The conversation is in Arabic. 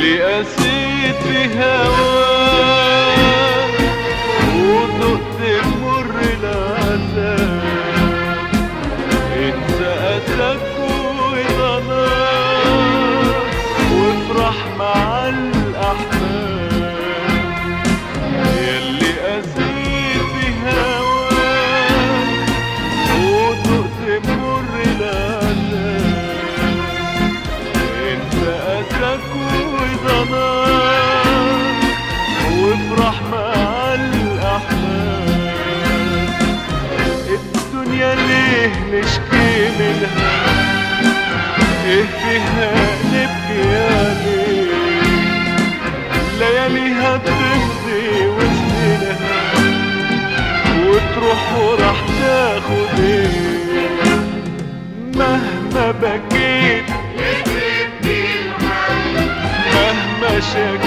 يلي قاسيت في هواك وذقت مر العذاب، انسى أساك وضناك وافرح مع الأحباب. يلي قاسيت في هواك وذقت مر العذاب، انسى أساك وضناك وافرح مع الأحباب. الدنيا ليه نشكي منها؟ ايه فيها نبكي عليه؟ لياليها بتمضي وسنينها وتروح وراح تاخد ايه؟ مهما بكيت مهما شكيت